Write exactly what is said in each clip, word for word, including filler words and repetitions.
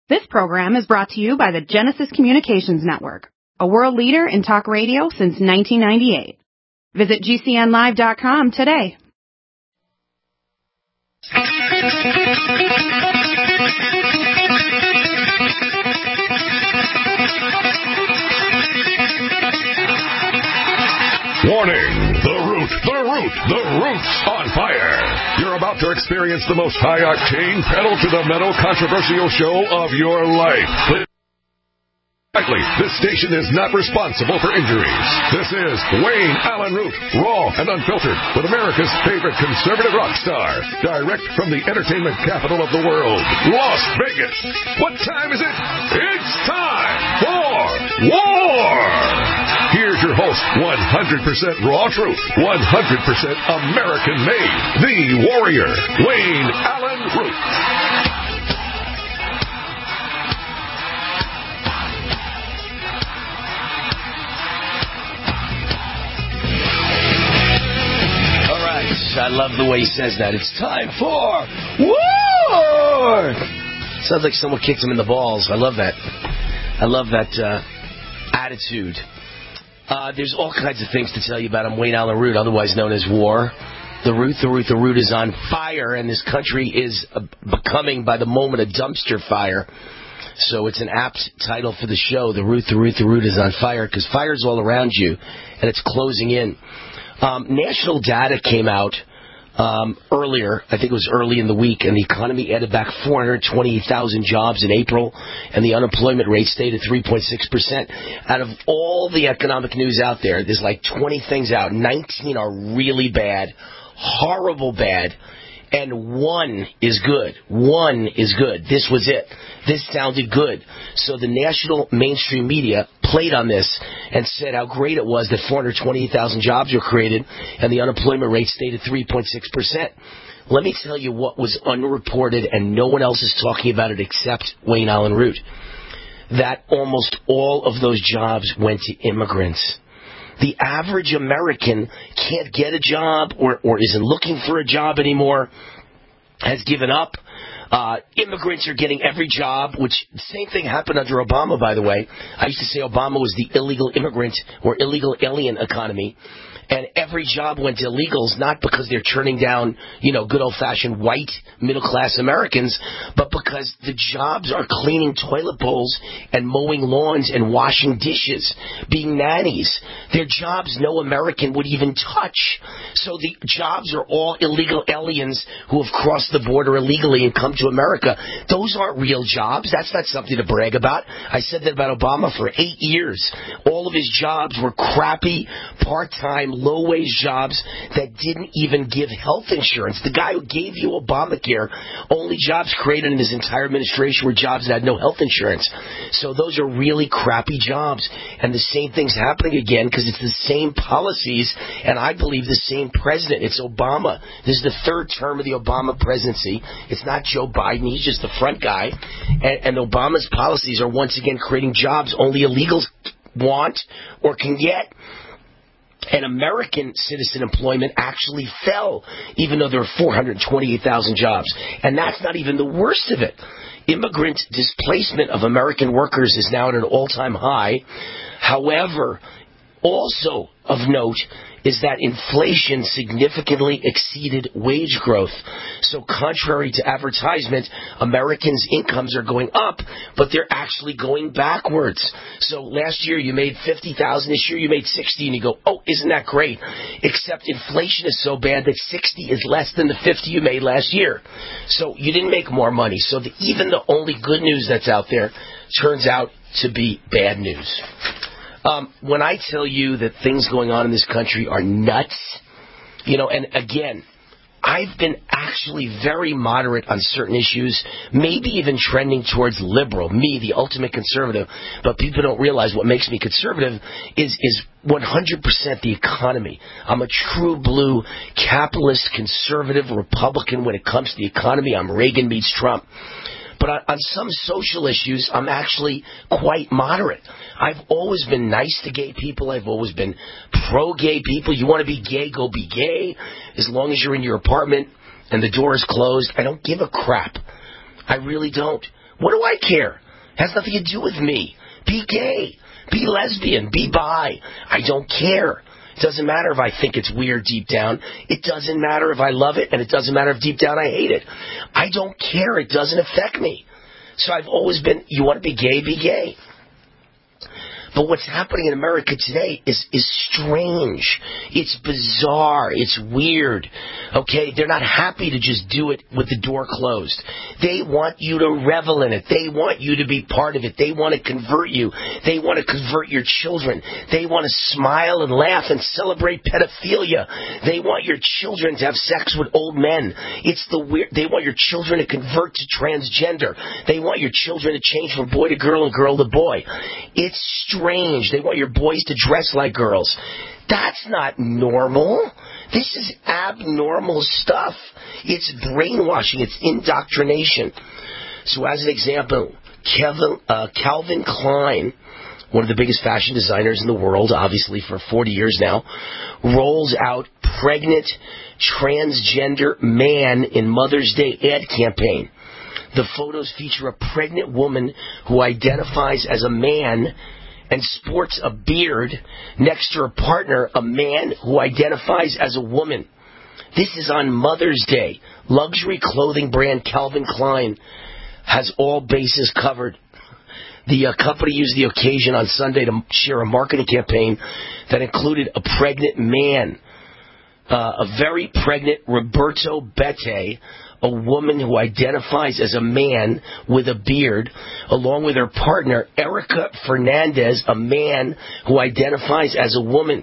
This program is brought to you by the Genesis Communications Network, a world leader in talk radio since nineteen ninety-eight. Visit G C N live dot com today. Warning! The Root, the Root, the Root's on fire! You're about to experience the most high-octane, pedal-to-the-metal controversial show of your life. Exactly. This station is not responsible for injuries. This is Wayne Allen Root, raw and unfiltered, with America's favorite conservative rock star, direct from the entertainment capital of the world, Las Vegas. What time is it? It's time for war! Here's your host, one hundred percent raw truth, one hundred percent American-made, the warrior, Wayne Allen Root. I love the way he says that. It's time for war! Sounds like someone kicked him in the balls. I love that. I love that uh, attitude. Uh, there's all kinds of things to tell you about. I'm Wayne Allen Root, otherwise known as War. The Root, the Root, the Root is on fire, and this country is uh, becoming, by the moment, a dumpster fire. So it's an apt title for the show. The Root, the Root, the Root is on fire, because fire's all around you, and it's closing in. Um, national data came out um, earlier, I think it was early in the week, and the economy added back four hundred twenty thousand jobs in April, and the unemployment rate stayed at three point six percent. Out of all the economic news out there, there's like twenty things out. nineteen are really bad, horrible bad, and one is good. One is good. This was it. This sounded good. So the national mainstream media played on this and said how great it was that four hundred twenty thousand jobs were created and the unemployment rate stayed at three point six percent. Let me tell you what was unreported, and no one else is talking about it except Wayne Allen Root. That almost all of those jobs went to immigrants. The average American can't get a job or, or isn't looking for a job anymore, has given up. Uh, immigrants are getting every job, which same thing happened under Obama, by the way. I used to say Obama was the illegal immigrant or illegal alien economy. And every job went to illegals, not because they're turning down, you know, good old-fashioned white middle-class Americans, but because the jobs are cleaning toilet bowls and mowing lawns and washing dishes, being nannies. They're jobs no American would even touch. So the jobs are all illegal aliens who have crossed the border illegally and come to America. Those aren't real jobs. That's not something to brag about. I said that about Obama for eight years. All of his jobs were crappy, part-time, low-wage jobs that didn't even give health insurance. The guy who gave you Obamacare, only jobs created in his entire administration were jobs that had no health insurance. So those are really crappy jobs. And the same thing's happening again because it's the same policies and I believe the same president. It's Obama. This is the third term of the Obama presidency. It's not Joe Biden. He's just the front guy. And, and Obama's policies are once again creating jobs only illegals want or can get. And American citizen employment actually fell, even though there were four hundred twenty-eight thousand jobs. And that's not even the worst of it. Immigrant displacement of American workers is now at an all-time high. However, also of note is that inflation significantly exceeded wage growth. So contrary to advertisement, Americans' incomes are going up, but they're actually going backwards. So last year you made fifty thousand dollars, this year you made sixty, and you go, oh, isn't that great? Except inflation is so bad that sixty is less than the fifty you made last year. So you didn't make more money. So the, even the only good news that's out there turns out to be bad news. Um, when I tell you that things going on in this country are nuts, you know, and again, I've been actually very moderate on certain issues, maybe even trending towards liberal, me, the ultimate conservative, but people don't realize what makes me conservative is, is one hundred percent the economy. I'm a true blue capitalist conservative Republican when it comes to the economy. I'm Reagan meets Trump. But on, on some social issues, I'm actually quite moderate. I've always been nice to gay people. I've always been pro-gay people. You want to be gay, go be gay. As long as you're in your apartment and the door is closed, I don't give a crap. I really don't. What do I care? Has nothing to do with me. Be gay. Be lesbian. Be bi. I don't care. It doesn't matter if I think it's weird deep down. It doesn't matter if I love it, and it doesn't matter if deep down I hate it. I don't care. It doesn't affect me. So I've always been, you want to be gay, be gay. But what's happening in America today is, is strange. It's bizarre. It's weird. Okay? They're not happy to just do it with the door closed. They want you to revel in it. They want you to be part of it. They want to convert you. They want to convert your children. They want to smile and laugh and celebrate pedophilia. They want your children to have sex with old men. It's the weird. They want your children to convert to transgender. They want your children to change from boy to girl and girl to boy. It's strange. They want your boys to dress like girls. That's not normal. This is abnormal stuff. It's brainwashing. It's indoctrination. So as an example, Kevin, uh, Calvin Klein, one of the biggest fashion designers in the world, obviously for forty years now, rolls out pregnant transgender man in Mother's Day ad campaign. The photos feature a pregnant woman who identifies as a man and sports a beard next to her partner, a man who identifies as a woman. This is on Mother's Day. Luxury clothing brand Calvin Klein has all bases covered. The uh, company used the occasion on Sunday to share a marketing campaign that included a pregnant man, uh, a very pregnant Roberto Bette, a woman who identifies as a man with a beard, along with her partner, Erica Fernandez, a man who identifies as a woman.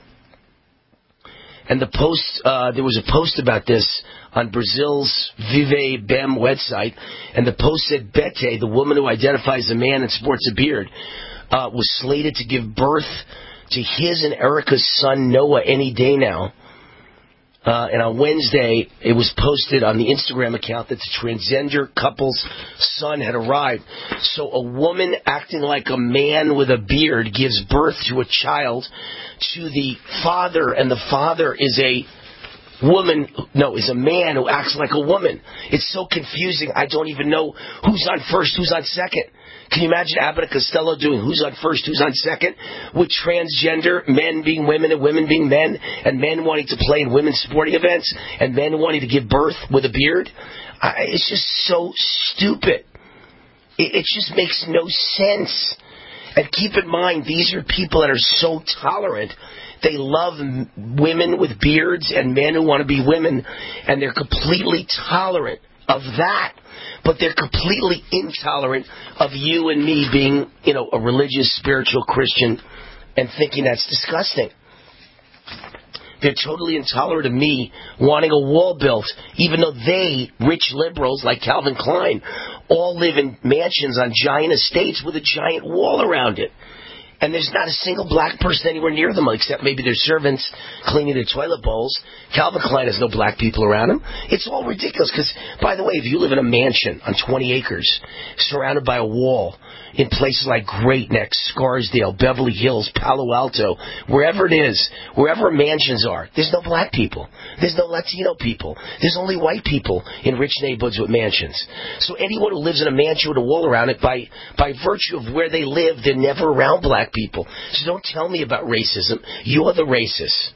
And the post, uh, there was a post about this on Brazil's Vive Bem website, and the post said Bette, the woman who identifies as a man and sports a beard, uh, was slated to give birth to his and Erica's son Noah any day now. Uh, and on Wednesday, it was posted on the Instagram account that the transgender couple's son had arrived. So a woman acting like a man with a beard gives birth to a child to the father, and the father is a woman, no, is a man who acts like a woman. It's so confusing. I don't even know who's on first, who's on second. Can you imagine Abbott and Costello doing who's on first, who's on second, with transgender men being women and women being men, and men wanting to play in women's sporting events, and men wanting to give birth with a beard? I, it's just so stupid. It, it just makes no sense. And keep in mind, these are people that are so tolerant. They love m- women with beards and men who want to be women, and they're completely tolerant of that. But they're completely intolerant of you and me being, you know, a religious, spiritual Christian and thinking that's disgusting. They're totally intolerant of me wanting a wall built, even though they, rich liberals like Calvin Klein, all live in mansions on giant estates with a giant wall around it. And there's not a single black person anywhere near them, except maybe their servants cleaning their toilet bowls. Calvin Klein has no black people around him. It's all ridiculous because, by the way, if you live in a mansion on twenty acres, surrounded by a wall, in places like Great Neck, Scarsdale, Beverly Hills, Palo Alto, wherever it is, wherever mansions are, there's no black people. There's no Latino people. There's only white people in rich neighborhoods with mansions. So anyone who lives in a mansion with a wall around it, by, by virtue of where they live, they're never around black people. So don't tell me about racism. You're the racist.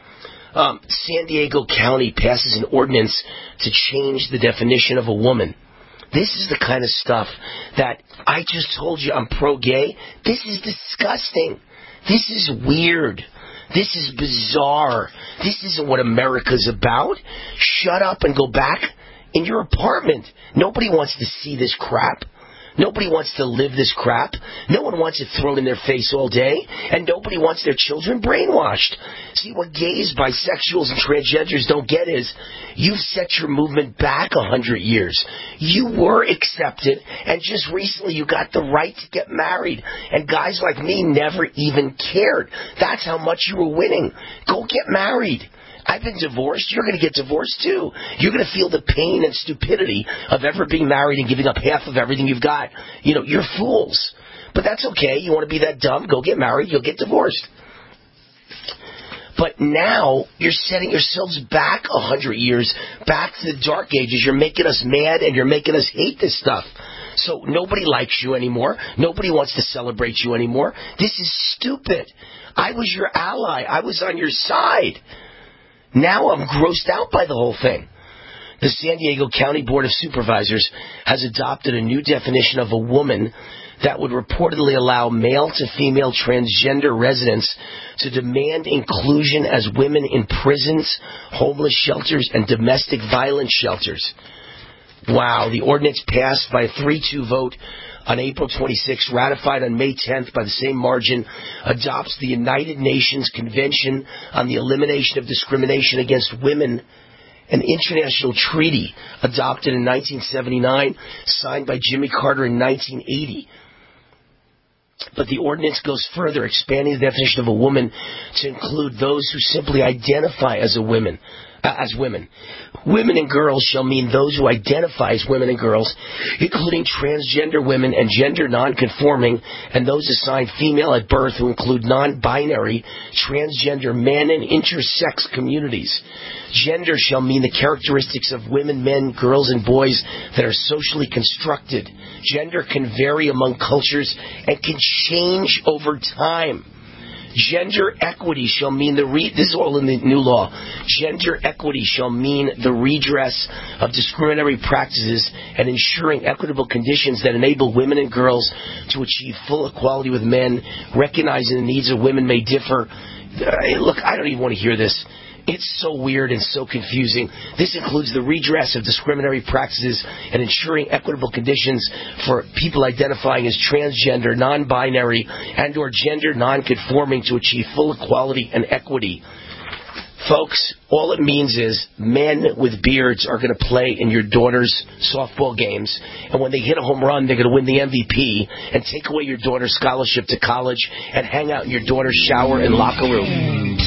Um, San Diego County passes an ordinance to change the definition of a woman. This is the kind of stuff that I just told you I'm pro-gay. This is disgusting. This is weird. This is bizarre. This isn't what America's about. Shut up and go back in your apartment. Nobody wants to see this crap. Nobody wants to live this crap. No one wants it thrown in their face all day. And nobody wants their children brainwashed. See, what gays, bisexuals, and transgenders don't get is you've set your movement back a hundred years. You were accepted, and just recently you got the right to get married. And guys like me never even cared. That's how much you were winning. Go get married. I've been divorced. You're going to get divorced, too. You're going to feel the pain and stupidity of ever being married and giving up half of everything you've got. You know, you're fools. But that's okay. You want to be that dumb? Go get married. You'll get divorced. But now you're setting yourselves back a hundred years, back to the dark ages. You're making us mad and you're making us hate this stuff. So nobody likes you anymore. Nobody wants to celebrate you anymore. This is stupid. I was your ally. I was on your side. Now I'm grossed out by the whole thing. The San Diego County Board of Supervisors has adopted a new definition of a woman that would reportedly allow male to female transgender residents to demand inclusion as women in prisons, homeless shelters, and domestic violence shelters. Wow, the ordinance passed by a three two vote on April twenty-sixth, ratified on May tenth by the same margin, adopts the United Nations Convention on the Elimination of Discrimination Against Women, an international treaty adopted in nineteen seventy-nine, signed by Jimmy Carter in nineteen eighty. But the ordinance goes further, expanding the definition of a woman to include those who simply identify as a woman, uh, as women. Women and girls shall mean those who identify as women and girls, including transgender women and gender non-conforming, and those assigned female at birth, who include non-binary, transgender men, and intersex communities. Gender shall mean the characteristics of women, men, girls, and boys that are socially constructed. Gender can vary among cultures and can change over time. Gender equity shall mean the re- this is all in the new law. Gender equity shall mean the redress of discriminatory practices and ensuring equitable conditions that enable women and girls to achieve full equality with men, recognizing the needs of women may differ. Uh, look, I don't even want to hear this. It's so weird and so confusing. This includes the redress of discriminatory practices and ensuring equitable conditions for people identifying as transgender, non-binary, and or gender non-conforming to achieve full equality and equity. Folks, all it means is men with beards are going to play in your daughter's softball games, and when they hit a home run, they're going to win the M V P and take away your daughter's scholarship to college and hang out in your daughter's shower and locker room.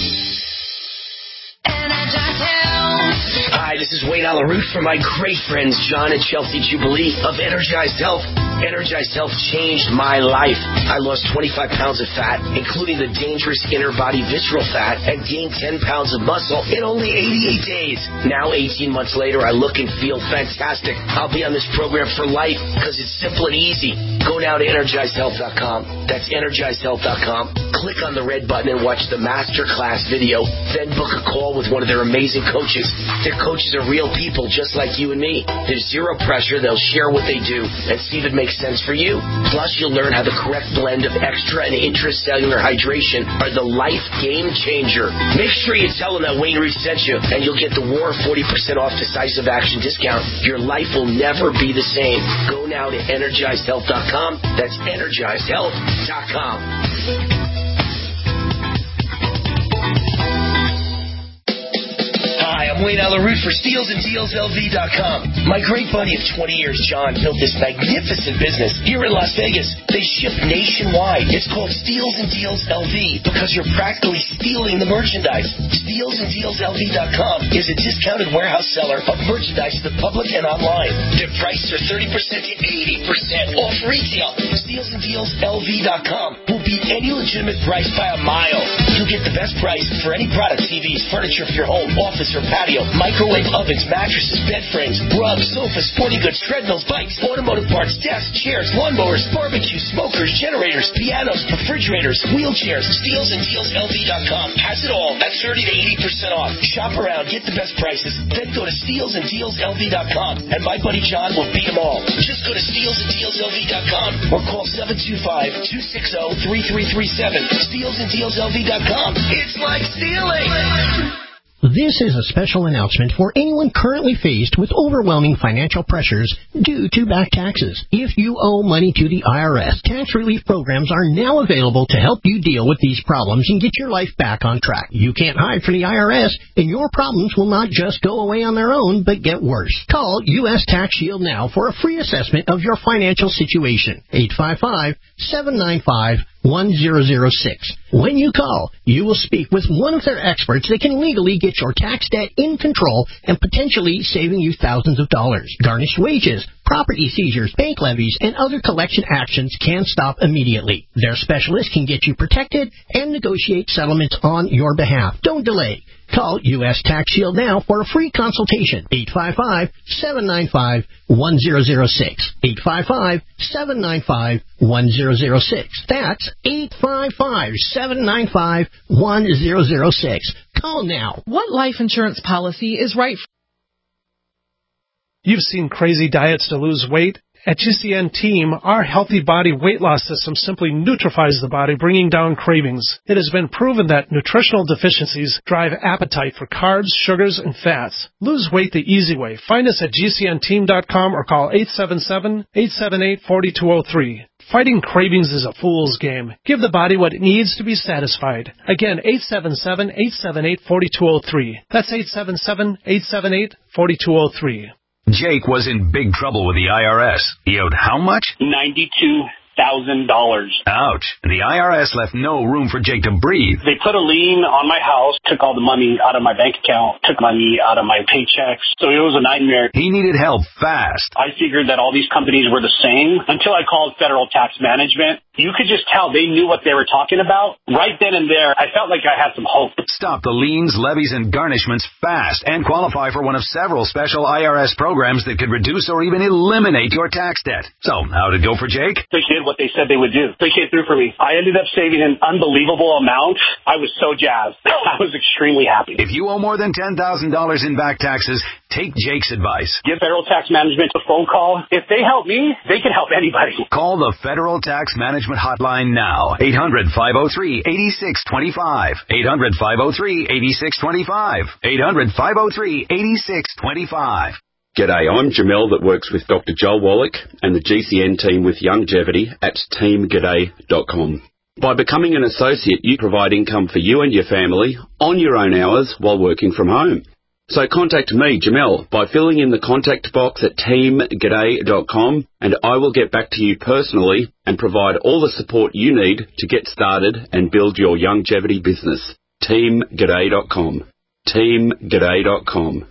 Hi, this is Wayne Alaroot from my great friends John and Chelsea Jubilee of Energized Health. Energized Health changed my life. I lost twenty-five pounds of fat, including the dangerous inner body visceral fat, and gained ten pounds of muscle in only eighty-eight days. Now, eighteen months later, I look and feel fantastic. I'll be on this program for life because it's simple and easy. Go now to energized health dot com. That's energized health dot com. Click on the red button and watch the masterclass video. Then book a call with one of their amazing coaches. Their coaches are real people just like you and me. There's zero pressure. They'll share what they do and see if it makes sense for you. Plus, you'll learn how the correct blend of extra and intracellular hydration are the life game changer. Make sure you tell them that Wayne Reed sent you, and you'll get the War forty percent off decisive action discount. Your life will never be the same. Go now to energized health dot com. That's energized health dot com. Hi, I'm Wayne Alaroot for Steals and Deals L V dot com. My great buddy of twenty years, John, built this magnificent business here in Las Vegas. They ship nationwide. It's called Steals and Deals L V because you're practically stealing the merchandise. Steals and Deals L V dot com is a discounted warehouse seller of merchandise to the public and online. Their prices are thirty percent to eighty percent off retail. Steals and Deals L V dot com will beat any legitimate price by a mile. You'll get the best price for any product, T Vs, furniture for your home, office, or patio, microwave ovens, mattresses, bed frames, rugs, sofas, sporting goods, treadmills, bikes, automotive parts, desks, chairs, lawnmowers, barbecue, smokers, generators, pianos, refrigerators, wheelchairs. Steals and Deals L V dot com has it all at thirty to eighty percent off. Shop around, get the best prices, then go to Steals and Deals L V dot com, and my buddy John will beat them all. Just go to Steals and Deals L V dot com or call seven two five, two six zero, three three three seven. Steals and Deals L V dot com. It's like stealing. This is a special announcement for anyone currently faced with overwhelming financial pressures due to back taxes. If you owe money to the I R S, tax relief programs are now available to help you deal with these problems and get your life back on track. You can't hide from the I R S, and your problems will not just go away on their own, but get worse. Call U S Tax Shield now for a free assessment of your financial situation. eight five five, seven nine five, one zero zero six. When you call, you will speak with one of their experts that can legally get your tax debt in control and potentially saving you thousands of dollars. Garnished wages, Property seizures, bank levies, and other collection actions can stop immediately. Their specialists can get you protected and negotiate settlements on your behalf. Don't delay. Call U S Tax Shield now for a free consultation. eight five five, seven nine five, one zero zero six. eight five five, seven nine five, one zero zero six. That's eight five five, seven nine five, one zero zero six. Call now. What life insurance policy is right for You've seen crazy diets to lose weight. At G C N Team, our healthy body weight loss system simply neutralizes the body, bringing down cravings. It has been proven that nutritional deficiencies drive appetite for carbs, sugars, and fats. Lose weight the easy way. Find us at G C N team dot com or call eight seven seven, eight seven eight, four two zero three. Fighting cravings is a fool's game. Give the body what it needs to be satisfied. Again, eight seven seven, eight seven eight, four two zero three. That's eight seven seven, eight seven eight, four two zero three. Jake was in big trouble with the I R S. He owed how much? ninety-two thousand dollars. Ouch. The I R S left no room for Jake to breathe. They put a lien on my house, took all the money out of my bank account, took money out of my paychecks. So it was a nightmare. He needed help fast. I figured that all these companies were the same until I called Federal Tax Management. You could just tell they knew what they were talking about. Right then and there, I felt like I had some hope. Stop the liens, levies, and garnishments fast and qualify for one of several special I R S programs that could reduce or even eliminate your tax debt. So, how'd it go for Jake? They did what they said they would do. They came through for me. I ended up saving an unbelievable amount. I was so jazzed. I was extremely happy. If you owe more than ten thousand dollars in back taxes, take Jake's advice. Give Federal Tax Management a phone call. If they help me, they can help anybody. Call the Federal Tax Management hotline now. eight hundred, five oh three, eight six two five. eight hundred, five oh three, eight six two five. eight hundred, five oh three, eight six two five. G'day, I'm Jamel that works with Doctor Joel Wallach and the G C N team with Longevity at team g'day dot com. By becoming an associate, you provide income for you and your family on your own hours while working from home. So contact me, Jamel, by filling in the contact box at team g'day dot com, and I will get back to you personally and provide all the support you need to get started and build your longevity business. team g'day dot com. team g'day dot com.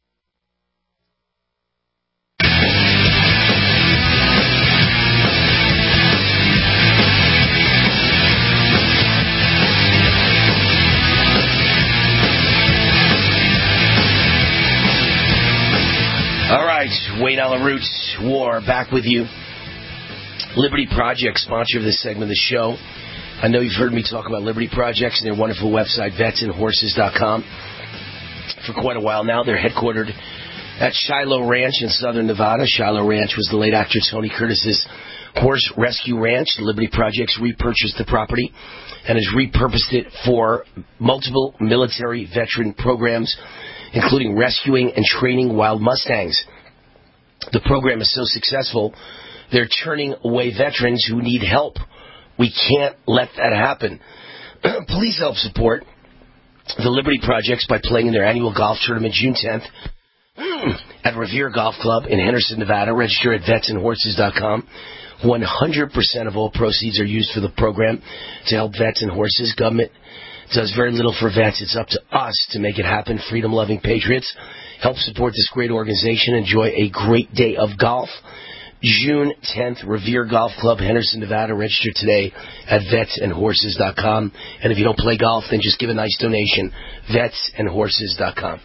All right, Wayne Allyn Roots, War, back with you. Liberty Project, sponsor of this segment of the show. I know you've heard me talk about Liberty Projects and their wonderful website, vets and horses dot com, for quite a while now. They're headquartered at Shiloh Ranch in southern Nevada. Shiloh Ranch was the late actor Tony Curtis's horse rescue ranch. The Liberty Projects repurchased the property and has repurposed it for multiple military veteran programs, including rescuing and training wild Mustangs. The program is so successful, they're turning away veterans who need help. We can't let that happen. Please help support the Liberty Projects by playing in their annual golf tournament June tenth at Revere Golf Club in Henderson, Nevada. Register at vets and horses dot com. one hundred percent of all proceeds are used for the program to help vets and horses. Government does very little for vets. It's up to us to make it happen. Freedom-loving patriots, help support this great organization. Enjoy a great day of golf. June tenth, Revere Golf Club, Henderson, Nevada. Register today at vets and horses dot com. And if you don't play golf, then just give a nice donation. vets and horses dot com.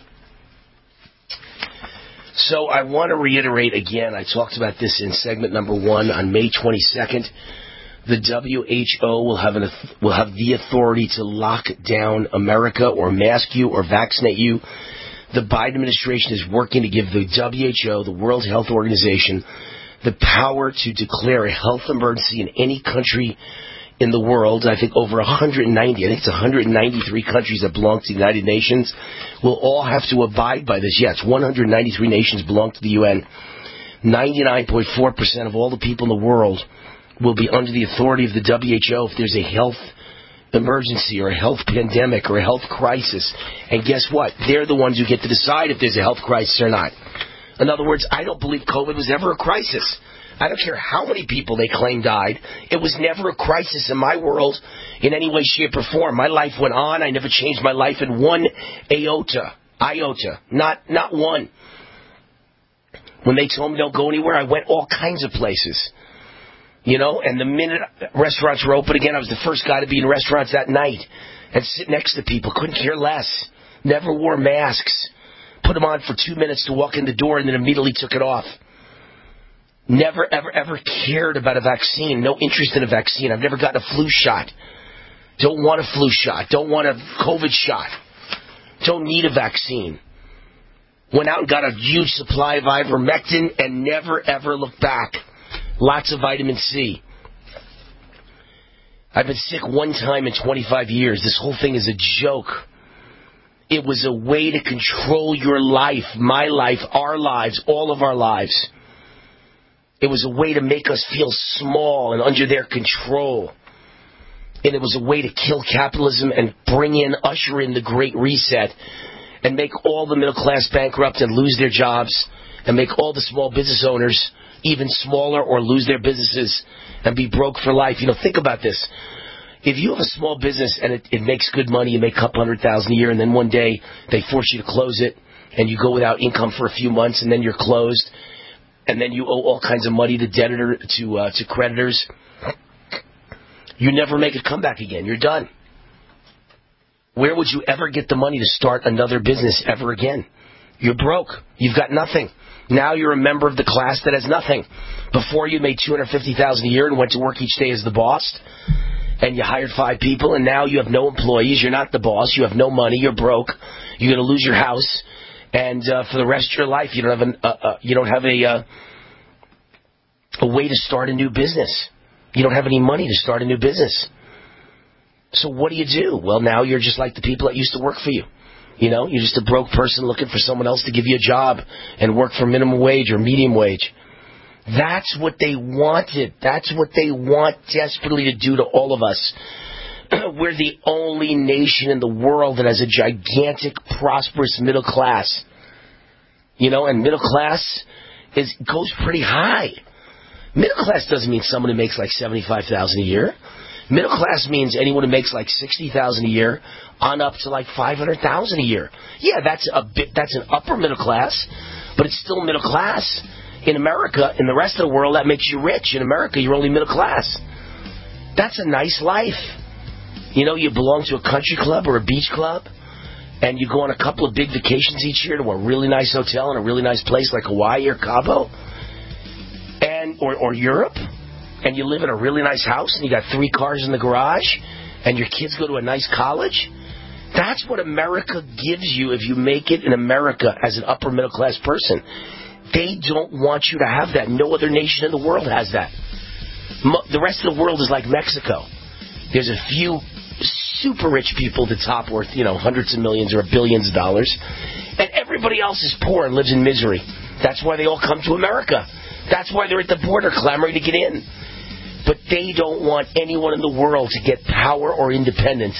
So I want to reiterate again, I talked about this in segment number one on May twenty-second. The W H O will have an will have the authority to lock down America or mask you or vaccinate you. The Biden administration is working to give the W H O, the World Health Organization, the power to declare a health emergency in any country in the world. I think over one hundred ninety, I think it's one hundred ninety-three countries that belong to the United Nations will all have to abide by this. Yes, one hundred ninety-three nations belong to the U N. ninety-nine point four percent of all the people in the world will be under the authority of the W H O if there's a health emergency or a health pandemic or a health crisis. And guess what? They're the ones who get to decide if there's a health crisis or not. In other words, I don't believe COVID was ever a crisis. I don't care how many people they claim died. It was never a crisis in my world in any way, shape, or form. My life went on. I never changed my life in one iota. Iota. Not, not one. When they told me don't go anywhere, I went all kinds of places. You know, and the minute restaurants were open again, I was the first guy to be in restaurants that night and sit next to people. Couldn't care less. Never wore masks. Put them on for two minutes to walk in the door and then immediately took it off. Never, ever, ever cared about a vaccine. No interest in a vaccine. I've never gotten a flu shot. Don't want a flu shot. Don't want a COVID shot. Don't need a vaccine. Went out and got a huge supply of ivermectin and never, ever looked back. Lots of vitamin C. I've been sick one time in twenty-five years. This whole thing is a joke. It was a way to control your life, my life, our lives, all of our lives. It was a way to make us feel small and under their control. And it was a way to kill capitalism and bring in, usher in the Great Reset and make all the middle class bankrupt and lose their jobs and make all the small business owners even smaller or lose their businesses and be broke for life. You know, think about this. If you have a small business and it, it makes good money, you make a couple hundred thousand a year, and then one day they force you to close it and you go without income for a few months and then you're closed and then you owe all kinds of money to debtor, to, uh, to creditors, you never make a comeback again. You're done. Where would you ever get the money to start another business ever again? You're broke. You've got nothing. Now you're a member of the class that has nothing. Before you made two hundred fifty thousand dollars a year and went to work each day as the boss, and you hired five people, and now you have no employees. You're not the boss. You have no money. You're broke. You're going to lose your house, and uh, for the rest of your life, you don't have an, uh, uh, you don't have a uh, a way to start a new business. You don't have any money to start a new business. So what do you do? Well, now you're just like the people that used to work for you. You know, you're just a broke person looking for someone else to give you a job and work for minimum wage or medium wage. That's what they wanted. That's what they want desperately to do to all of us. We're the only nation in the world that has a gigantic, prosperous middle class. You know, and middle class is goes pretty high. Middle class doesn't mean someone who makes like seventy-five thousand dollars a year. Middle class means anyone who makes like sixty thousand dollars a year on up to like five hundred thousand dollars a year. Yeah, that's a bit, that's an upper middle class, but it's still middle class. In America, in the rest of the world, that makes you rich. In America, you're only middle class. That's a nice life. You know, you belong to a country club or a beach club, and you go on a couple of big vacations each year to a really nice hotel in a really nice place like Hawaii or Cabo, and or, or Europe, and you live in a really nice house, and you got three cars in the garage, and your kids go to a nice college. That's what America gives you if you make it in America as an upper middle class person. They don't want you to have that. No other nation in the world has that. The rest of the world is like Mexico. There's a few super rich people at the top worth, you know, hundreds of millions or billions of dollars. And everybody else is poor and lives in misery. That's why they all come to America. That's why they're at the border clamoring to get in. But they don't want anyone in the world to get power or independence.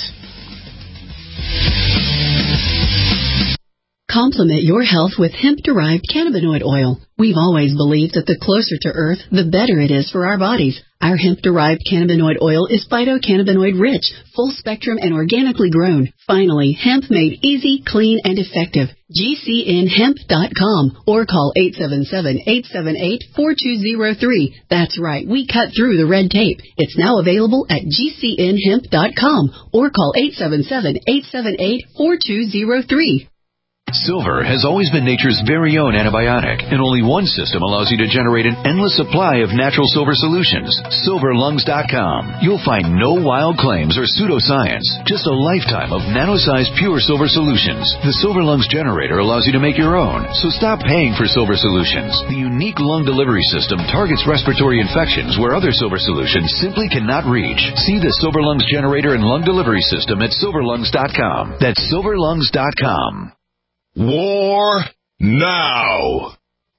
Complement your health with hemp-derived cannabinoid oil. We've always believed that the closer to Earth, the better it is for our bodies. Our hemp-derived cannabinoid oil is phytocannabinoid-rich, full-spectrum, and organically grown. Finally, hemp made easy, clean, and effective. G C N hemp dot com or call eight seven seven, eight seven eight, four two zero three. That's right, we cut through the red tape. It's now available at G C N hemp dot com or call eight seven seven, eight seven eight, four two zero three. Silver has always been nature's very own antibiotic, and only one system allows you to generate an endless supply of natural silver solutions. silver lungs dot com. You'll find no wild claims or pseudoscience, just a lifetime of nano-sized pure silver solutions. The Silver Lungs generator allows you to make your own, so stop paying for silver solutions. The unique lung delivery system targets respiratory infections where other silver solutions simply cannot reach. See the Silver Lungs generator and lung delivery system at silver lungs dot com. That's silver lungs dot com. War now.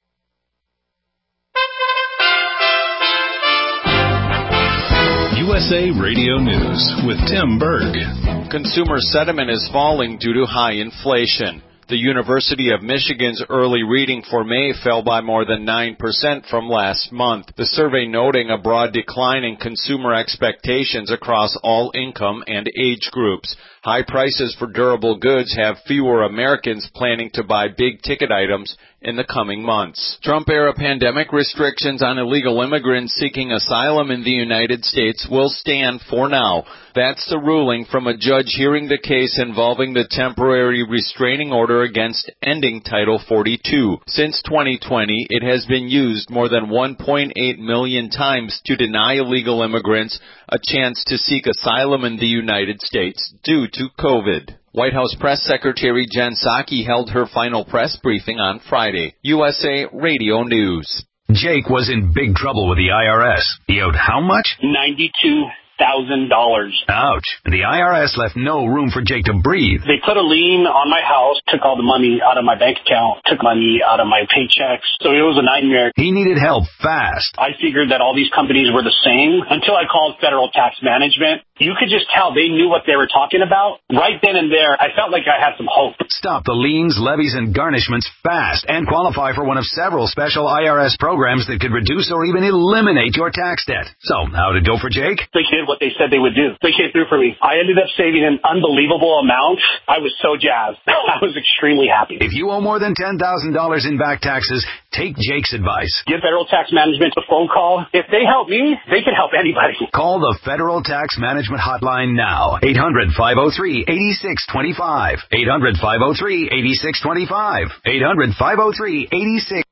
U S A Radio News with Tim Berg. Consumer sentiment is falling due to high inflation. The University of Michigan's early reading for May fell by more than nine percent from last month, the survey noting a broad decline in consumer expectations across all income and age groups. High prices for durable goods have fewer Americans planning to buy big-ticket items in the coming months. Trump-era pandemic restrictions on illegal immigrants seeking asylum in the United States will stand for now. That's the ruling from a judge hearing the case involving the temporary restraining order against ending Title forty-two. Since twenty twenty, it has been used more than one point eight million times to deny illegal immigrants a chance to seek asylum in the United States due to COVID. White House Press Secretary Jen Psaki held her final press briefing on Friday. U S A Radio News. Jake was in big trouble with the I R S. He owed how much? ninety-two thousand dollars. Ouch. The I R S left no room for Jake to breathe. They put a lien on my house, took all the money out of my bank account, took money out of my paychecks. So it was a nightmare. He needed help fast. I figured that all these companies were the same until I called Federal Tax Management. You could just tell they knew what they were talking about. Right then and there, I felt like I had some hope. Stop the liens, levies, and garnishments fast and qualify for one of several special I R S programs that could reduce or even eliminate your tax debt. So, how did it go for Jake? They did what they said they would do. They came through for me. I ended up saving an unbelievable amount. I was so jazzed. I was extremely happy. If you owe more than ten thousand dollars in back taxes, take Jake's advice. Give Federal Tax Management a phone call. If they help me, they can help anybody. Call the Federal Tax Management Hotline now. eight hundred, five oh three, eight six two five. eight hundred, five oh three, eight six two five. eight hundred, five oh three, eight six.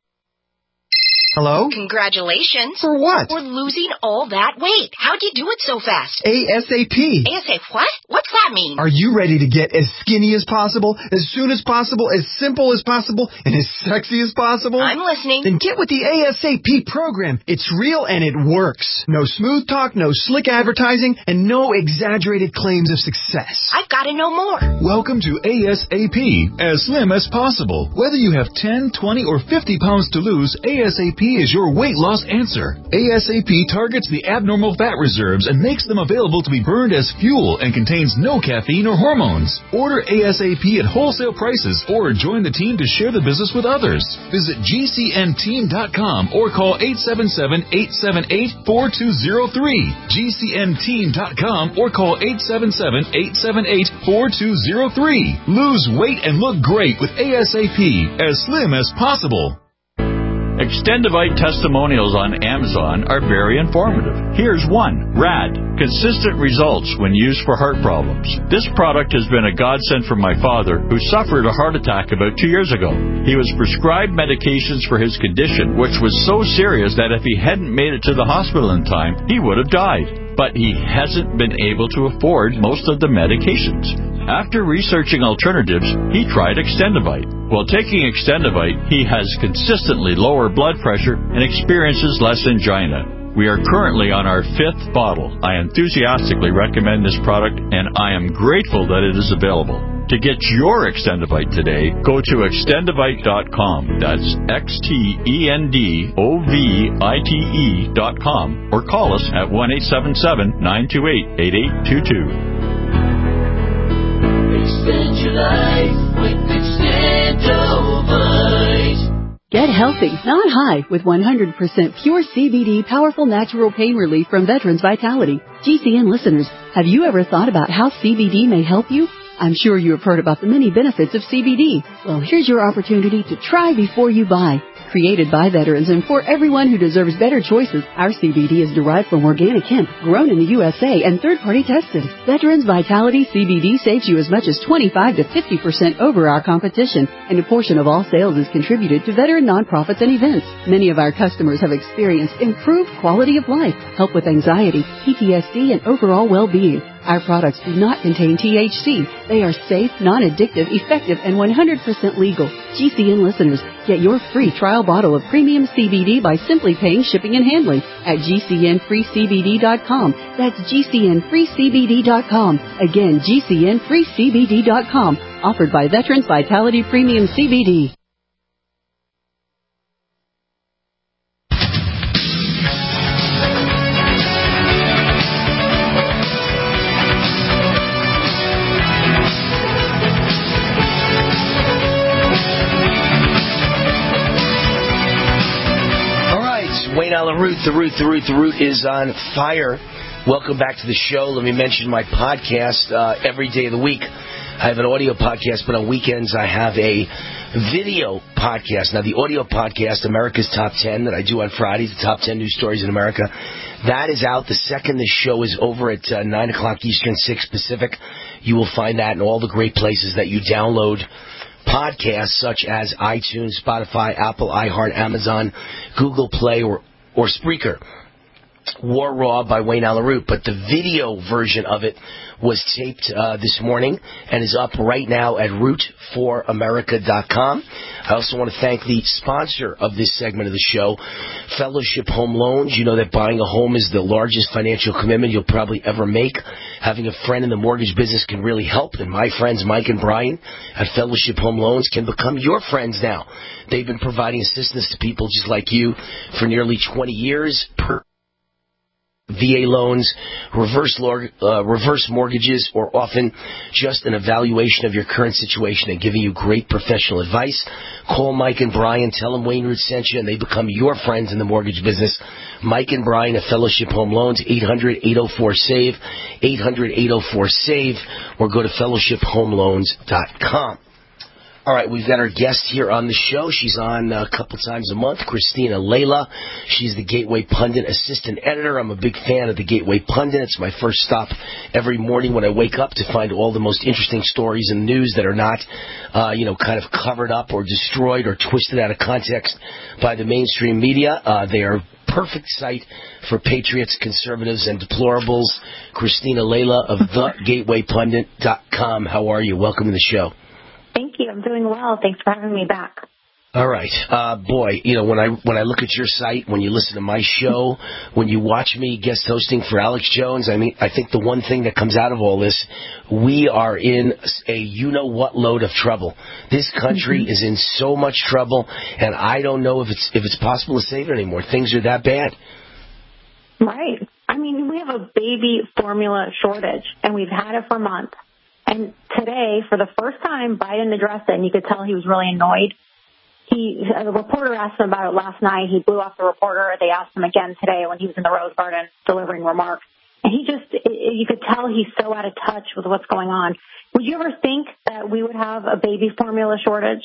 Hello? Congratulations. For what? For losing all that weight. How'd you do it so fast? ASAP. ASAP what? What's that mean? Are you ready to get as skinny as possible, as soon as possible, as simple as possible, and as sexy as possible? I'm listening. Then get with the ASAP program. It's real and it works. No smooth talk, no slick advertising, and no exaggerated claims of success. I've got to know more. Welcome to ASAP, as slim as possible. Whether you have ten, twenty, or fifty pounds to lose, ASAP is your weight loss answer. ASAP targets the abnormal fat reserves and makes them available to be burned as fuel and contains no caffeine or hormones. Order ASAP at wholesale prices or join the team to share the business with others. Visit G C N team dot com or call eight seven seven, eight seven eight, four two zero three. G C N team dot com or call eight seven seven, eight seven eight, four two zero three. Lose weight and look great with ASAP, as slim as possible. Extendivite testimonials on Amazon are very informative. Here's one. Rad. Consistent results when used for heart problems. This product has been a godsend for my father, who suffered a heart attack about two years ago. He was prescribed medications for his condition, which was so serious that if he hadn't made it to the hospital in time, he would have died. But he hasn't been able to afford most of the medications. After researching alternatives, he tried Extendivite. While taking Extendivite, he has consistently lower blood pressure and experiences less angina. We are currently on our fifth bottle. I enthusiastically recommend this product, and I am grateful that it is available. To get your Extendivite today, go to extendivite dot com. That's X T E N D O V I T E dot com. Or call us at one eight seven seven, nine two eight, eight eight two two. Extend your life with Extendivite. Get healthy, not high, with one hundred percent pure C B D powerful natural pain relief from Veterans Vitality. G C N listeners, have you ever thought about how C B D may help you? I'm sure you have heard about the many benefits of C B D. Well, here's your opportunity to try before you buy. Created by veterans and for everyone who deserves better choices, our C B D is derived from organic hemp, grown in the U S A and third-party tested. Veterans Vitality C B D saves you as much as twenty-five to fifty percent over our competition, and a portion of all sales is contributed to veteran nonprofits and events. Many of our customers have experienced improved quality of life, help with anxiety, P T S D, and overall well-being. Our products do not contain T H C. They are safe, non-addictive, effective, and one hundred percent legal. G C N listeners, get your free trial bottle of premium C B D by simply paying shipping and handling at G C N free C B D dot com. That's G C N free C B D dot com. Again, G C N free C B D dot com. Offered by Veterans Vitality Premium C B D. Wayne Allen Root, the Root, the Root, the Root is on fire. Welcome back to the show. Let me mention my podcast uh, every day of the week. I have an audio podcast, but on weekends I have a video podcast. Now, the audio podcast, America's Top ten, that I do on Fridays, the top ten news stories in America, that is out the second the show is over at uh, nine o'clock Eastern, six Pacific. You will find that in all the great places that you download podcasts, such as iTunes, Spotify, Apple, iHeart, Amazon, Google Play, or, or Spreaker. War Raw by Wayne Allyn Root, but the video version of it was taped uh, this morning and is up right now at root for america dot com. I also want to thank the sponsor of this segment of the show, Fellowship Home Loans. You know that buying a home is the largest financial commitment you'll probably ever make. Having a friend in the mortgage business can really help, and my friends Mike and Brian at Fellowship Home Loans can become your friends now. They've been providing assistance to people just like you for nearly twenty years per V A loans, reverse lor- uh, reverse mortgages, or often just an evaluation of your current situation and giving you great professional advice. Call Mike and Brian, tell them Wayne Root sent you, and they become your friends in the mortgage business. Mike and Brian at Fellowship Home Loans, eight hundred, eight oh four, SAVE, eight hundred, eight oh four, SAVE, or go to fellowship home loans dot com. All right, we've got our guest here on the show. She's on a couple times a month, Christina Layla. She's the Gateway Pundit assistant editor. I'm a big fan of the Gateway Pundit. It's my first stop every morning when I wake up to find all the most interesting stories in the news that are not, uh, you know, kind of covered up or destroyed or twisted out of context by the mainstream media. Uh, they are perfect site for patriots, conservatives, and deplorables. Christina Layla of the gateway pundit dot com. How are you? Welcome to the show. Thank you. I'm doing well. Thanks for having me back. All right. Uh, boy, you know, when I when I look at your site, when you listen to my show, when you watch me guest hosting for Alex Jones, I mean, I think the one thing that comes out of all this, we are in a you-know-what load of trouble. This country mm-hmm. is in so much trouble, and I don't know if it's if it's possible to save it anymore. Things are that bad. Right. I mean, we have a baby formula shortage, and we've had it for months. And today, for the first time, Biden addressed it, and you could tell he was really annoyed. He, a reporter asked him about it last night. He blew off the reporter. They asked him again today when he was in the Rose Garden delivering remarks. And he just, you could tell he's so out of touch with what's going on. Would you ever think that we would have a baby formula shortage?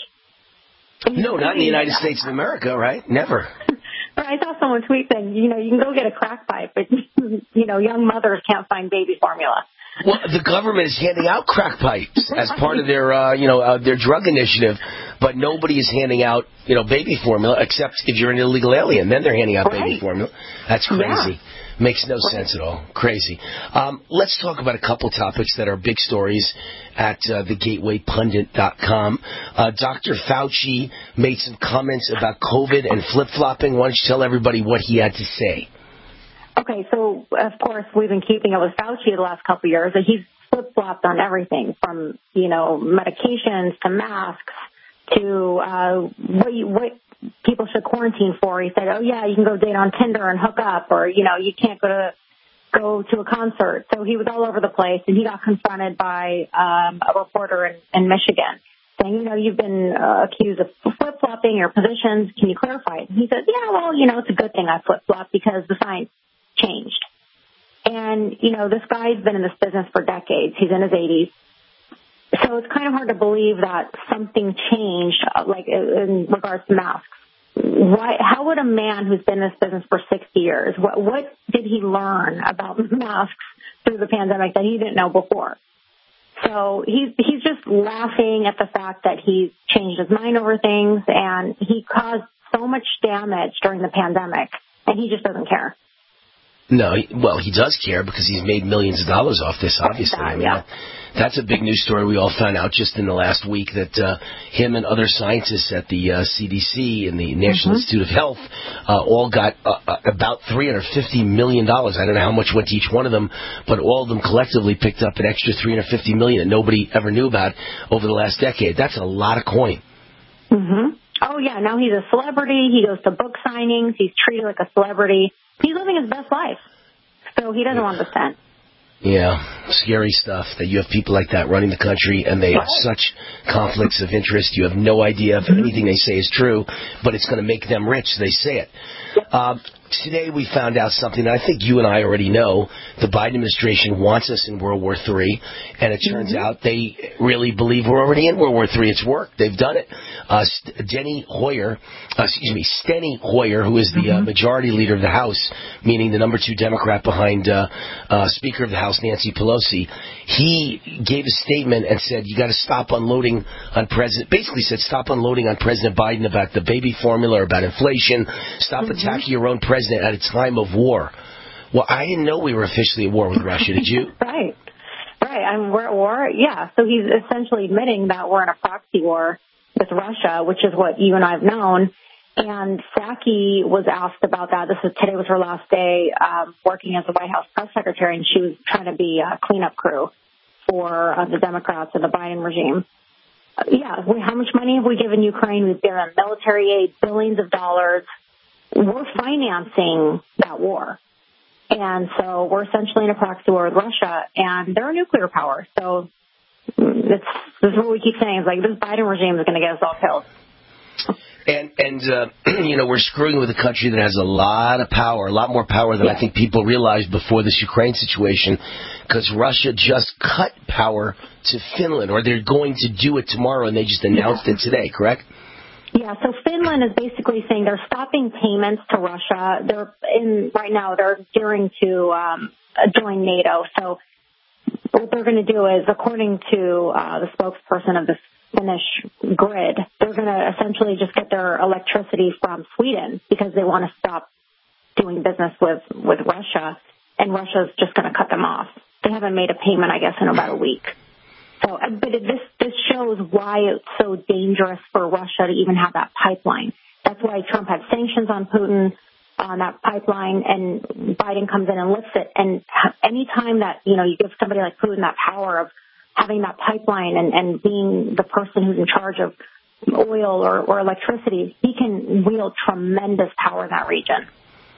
No, not in the United States of America, right? Never. I saw someone tweet saying, you know, you can go get a crack pipe, but, you know, young mothers can't find baby formula. Well, the government is handing out crack pipes as part of their, uh, you know, uh, their drug initiative, but nobody is handing out, you know, baby formula except if you're an illegal alien. Then they're handing out right. baby formula. That's crazy. Yeah. Makes no right. sense at all. Crazy. Um, let's talk about a couple topics that are big stories at uh, the gateway pundit dot com. Uh, Doctor Fauci made some comments about COVID and flip-flopping. Why don't you tell everybody what he had to say? Okay, so, of course, we've been keeping up with Fauci the last couple of years, and he's flip-flopped on everything from, you know, medications to masks to uh, what, you, what people should quarantine for. He said, oh, yeah, you can go date on Tinder and hook up, or, you know, you can't go to go to a concert. So he was all over the place, and he got confronted by um, a reporter in, in Michigan saying, you know, you've been uh, accused of flip-flopping your positions. Can you clarify it? And he said, yeah, well, you know, it's a good thing I flip-flop because the science changed. And, you know, this guy's been in this business for decades. He's in his eighties. So it's kind of hard to believe that something changed, like, in regards to masks. Why, how would a man who's been in this business for sixty years, what, what did he learn about masks through the pandemic that he didn't know before? So he's, he's just laughing at the fact that he's changed his mind over things, and he caused so much damage during the pandemic, and he just doesn't care. No, well, he does care because he's made millions of dollars off this, obviously. I mean, yeah. That's a big news story. We all found out just in the last week that uh, him and other scientists at the uh, C D C and the National mm-hmm. Institute of Health uh, all got uh, about three hundred fifty million dollars. I don't know how much went to each one of them, but all of them collectively picked up an extra three hundred fifty million dollars that nobody ever knew about over the last decade. That's a lot of coin. Mm-hmm. Oh, yeah. Now he's a celebrity. He goes to book signings. He's treated like a celebrity. He's living his best life, so he doesn't want to spend. Yeah, scary stuff that you have people like that running the country, and they have such conflicts of interest. You have no idea if anything they say is true, but it's going to make them rich. They say it. Uh, today we found out something that I think you and I already know. The Biden administration wants us in World War Three, and it turns mm-hmm. out they really believe we're already in World War Three. It's worked. They've done it. Uh, Steny Hoyer, uh, excuse me, Steny Hoyer, who is the mm-hmm. uh, majority leader of the House, meaning the number two Democrat behind uh, uh, Speaker of the House Nancy Pelosi, he gave a statement and said, you got to stop unloading on President, basically said stop unloading on President Biden about the baby formula, about inflation, stop mm-hmm. attacking your own president at a time of war. Well, I didn't know we were officially at war with Russia, did you? Right. Right. I mean, we're at war, yeah. So he's essentially admitting that we're in a proxy war with Russia, which is what you and I have known. And Psaki was asked about that. This is today was her last day um, working as a White House press secretary, and she was trying to be a cleanup crew for uh, the Democrats and the Biden regime. Uh, yeah, we, how much money have we given Ukraine? We've given military aid, billions of dollars. We're financing that war. And so we're essentially in a proxy war with Russia, and they're a nuclear power. So it's, this is what we keep saying. It's like this Biden regime is going to get us all killed. And, and uh, you know, we're screwing with a country that has a lot of power, a lot more power than yeah. I think people realized before this Ukraine situation, because Russia just cut power to Finland, or they're going to do it tomorrow, and they just announced yeah. it today, correct? Yeah, so Finland is basically saying they're stopping payments to Russia. They're in right now. They're gearing to um, join NATO. So what they're going to do is, according to uh, the spokesperson of the Finnish grid, they're going to essentially just get their electricity from Sweden because they want to stop doing business with with Russia, and Russia's just going to cut them off. They haven't made a payment, I guess, in about a week. So, but it, this this shows why it's so dangerous for Russia to even have that pipeline. That's why Trump had sanctions on Putin on that pipeline, and Biden comes in and lifts it. And any time that, you know, you give somebody like Putin that power of having that pipeline and, and being the person who's in charge of oil or, or electricity, he can wield tremendous power in that region.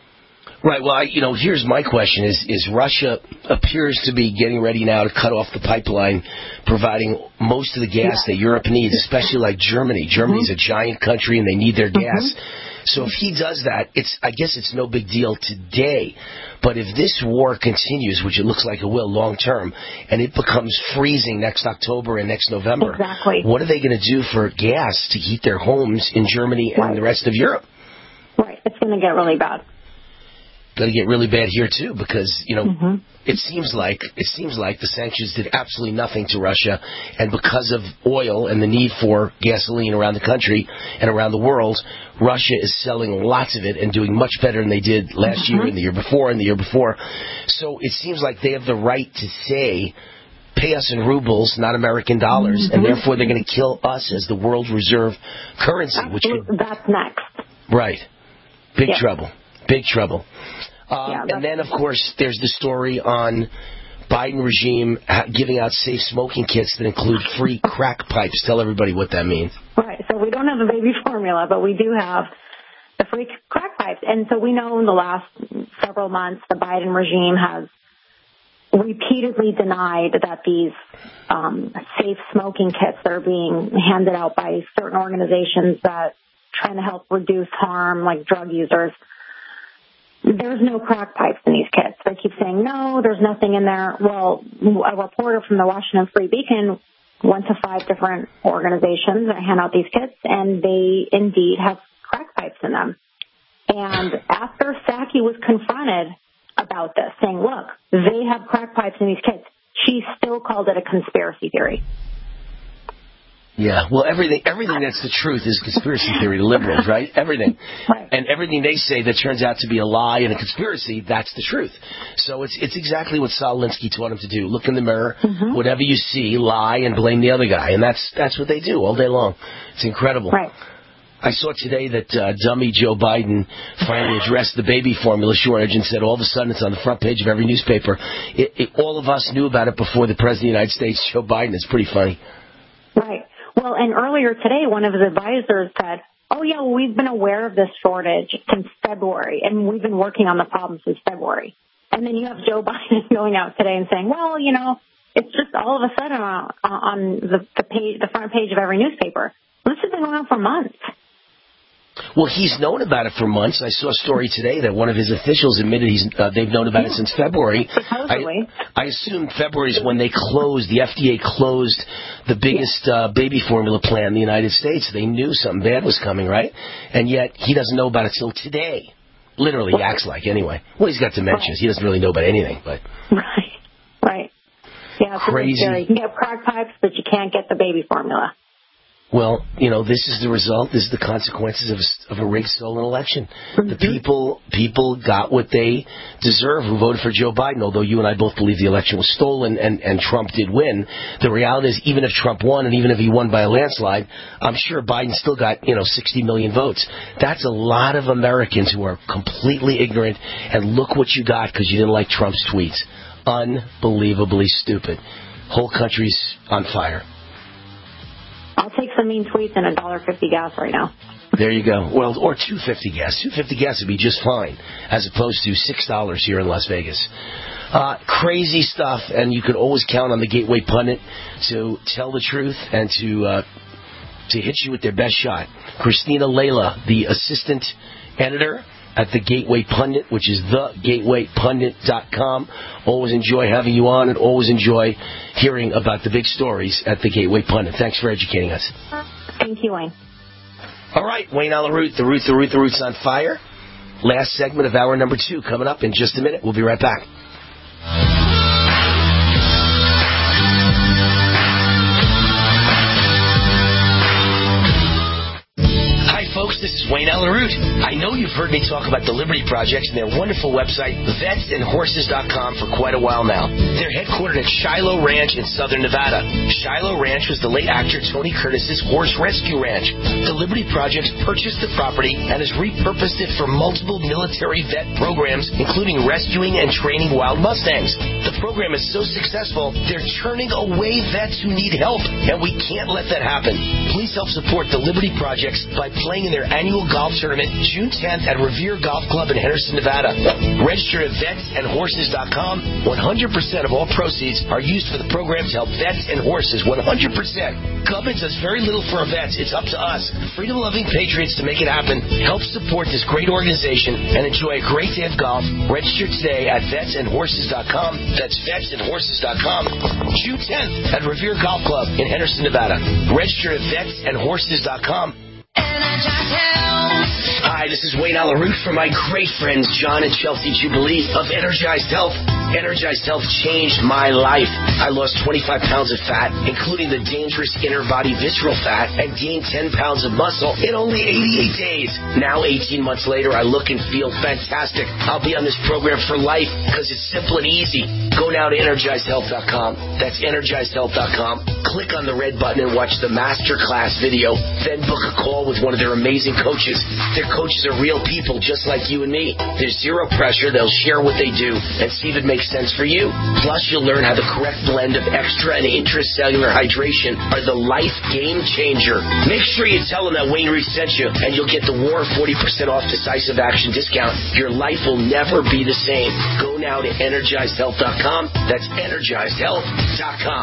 Right. Well, I, you know, here's my question: Is is Russia appears to be getting ready now to cut off the pipeline, providing most of the gas yeah. that Europe needs, especially like Germany. Germany's mm-hmm. a giant country and they need their gas. Mm-hmm. So if he does that, it's I guess it's no big deal today. But if this war continues, which it looks like it will long term, and it becomes freezing next October and next November, exactly. what are they going to do for gas to heat their homes in Germany and right. the rest of Europe? Right. It's going to get really bad. Going to get really bad here too, because you know mm-hmm. it seems like it seems like the sanctions did absolutely nothing to Russia, and because of oil and the need for gasoline around the country and around the world, Russia is selling lots of it and doing much better than they did last mm-hmm. year and the year before and the year before. So it seems like they have the right to say, pay us in rubles, not American dollars, mm-hmm. and therefore they're going to kill us as the world reserve currency. Absolutely. Which could, that's next. Right. Big yeah. trouble. Big trouble. Um, yeah, and then, of course, there's the story on Biden regime giving out safe smoking kits that include free crack pipes. Tell everybody what that means. Right. So we don't have a baby formula, but we do have the free crack pipes. And so we know in the last several months the Biden regime has repeatedly denied that these um, safe smoking kits that are being handed out by certain organizations that trying to help reduce harm, like drug users, there's no crack pipes in these kits. They keep saying, no, there's nothing in there. Well, a reporter from the Washington Free Beacon went to five different organizations that hand out these kits, and they indeed have crack pipes in them. And after Psaki was confronted about this, saying, look, they have crack pipes in these kits, she still called it a conspiracy theory. Yeah, well, everything everything that's the truth is conspiracy theory to liberals, right? Everything. Right. And everything they say that turns out to be a lie and a conspiracy, that's the truth. So it's it's exactly what Saul Alinsky taught him to do. Look in the mirror, mm-hmm. whatever you see, lie and blame the other guy. And that's that's what they do all day long. It's incredible. Right. I saw today that uh, dummy Joe Biden finally addressed the baby formula shortage and said all of a sudden it's on the front page of every newspaper. It, it, all of us knew about it before the President of the United States, Joe Biden. It's pretty funny. Right. Well, and earlier today, one of his advisors said, oh, yeah, well, we've been aware of this shortage since February, and we've been working on the problem since February. And then you have Joe Biden going out today and saying, well, you know, it's just all of a sudden on, on the, the, page, the front page of every newspaper. This has been going on for months. Well, he's known about it for months. I saw a story today that one of his officials admitted he's uh, they've known about it since February. Supposedly. I, I assume February is when they closed, the F D A closed the biggest uh, baby formula plant in the United States. They knew something bad was coming, right? And yet he doesn't know about it till today. Literally, he acts like anyway. Well, he's got dementias. He doesn't really know about anything, but... Right, right. Yeah, it's really crazy. scary. You can get crack pipes, but you can't get the baby formula. Well, you know, this is the result. This is the consequences of, of a rigged, stolen election. Mm-hmm. The people people got what they deserve who voted for Joe Biden, although you and I both believe the election was stolen and, and Trump did win. The reality is, even if Trump won and even if he won by a landslide, I'm sure Biden still got, you know, sixty million votes. That's a lot of Americans who are completely ignorant, and look what you got because you didn't like Trump's tweets. Unbelievably stupid. Whole country's on fire. I'll take some mean tweets and a dollar fifty gas right now. There you go. Well, or two fifty gas. Two fifty gas would be just fine, as opposed to six dollars here in Las Vegas. Uh, crazy stuff, and you can always count on the Gateway Pundit to tell the truth and to uh, to hit you with their best shot. Christina Layla, the assistant editor at the Gateway Pundit, which is the gateway pundit dot com. Always enjoy having you on, and always enjoy hearing about the big stories at the Gateway Pundit. Thanks for educating us. Thank you, Wayne. All right, Wayne on the route, the route, the route, the route's on fire. Last segment of hour number two coming up in just a minute. We'll be right back. Folks, this is Wayne Allen Root. I know you've heard me talk about the Liberty Project and their wonderful website, vets and horses dot com, for quite a while now. They're headquartered at Shiloh Ranch in southern Nevada. Shiloh Ranch was the late actor Tony Curtis's horse rescue ranch. The Liberty Project purchased the property and has repurposed it for multiple military vet programs, including rescuing and training wild Mustangs. The program is so successful, they're turning away vets who need help, and we can't let that happen. Please help support the Liberty Projects by playing in their annual golf tournament June tenth at Revere Golf Club in Henderson, Nevada. Register at vets and horses dot com. one hundred percent of all proceeds are used for the program to help vets and horses. one hundred percent. Government does very little for our vets. It's up to us, freedom-loving patriots, to make it happen. Help support this great organization and enjoy a great day of golf. Register today at vets and horses dot com. That's vets and horses dot com. June tenth at Revere Golf Club in Henderson, Nevada. Register at vets and horses dot com. Hi, this is Wayne Allen Root for my great friends John and Chelsea Jubilee of Energized Health. Energized Health changed my life. I lost twenty-five pounds of fat, including the dangerous inner body visceral fat, and gained ten pounds of muscle in only eighty-eight days. Now, eighteen months later, I look and feel fantastic. I'll be on this program for life because it's simple and easy. Go now to energized health dot com. That's energized health dot com. Click on the red button and watch the masterclass video. Then book a call with one of their amazing coaches. Their coaches are real people just like you and me. There's zero pressure. They'll share what they do and see if it makes sense for you. Plus, you'll learn how the correct blend of extra and intracellular hydration are the life game changer. Make sure you tell them that Wayne Root sent you, and you'll get the War forty percent off decisive action discount. Your life will never be the same. Go now to energized health dot com. That's energized health dot com.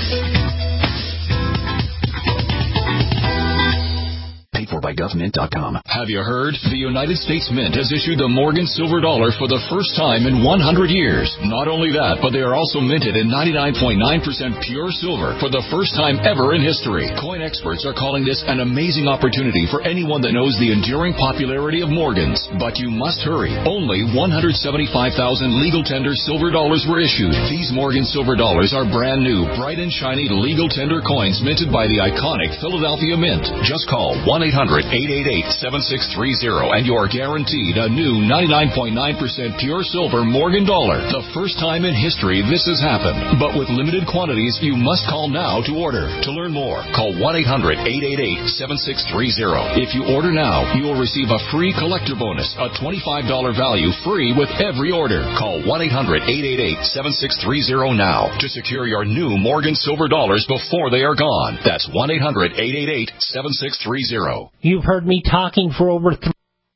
Paid for by government dot com. Have you heard? The United States Mint has issued the Morgan Silver Dollar for the first time in one hundred years. Not only that, but they are also minted in ninety-nine point nine percent pure silver for the first time ever in history. Coin experts are calling this an amazing opportunity for anyone that knows the enduring popularity of Morgans. But you must hurry. Only one hundred seventy-five thousand legal tender silver dollars were issued. These Morgan Silver Dollars are brand new, bright and shiny legal tender coins minted by the iconic Philadelphia Mint. Just call one eight hundred eight eight eight seven six three zero and you're guaranteed a new ninety-nine point nine percent pure silver Morgan dollar. The first time in history this has happened. But with limited quantities, you must call now to order. To learn more, call one eight hundred eight eight eight seven six three zero. If you order now, you will receive a free collector bonus, a twenty-five dollars value free with every order. Call one eight hundred eight eight eight seven six three zero now to secure your new Morgan Silver Dollars before they are gone. That's one eight hundred eight eight eight seven six three zero. You've heard me talking for over three.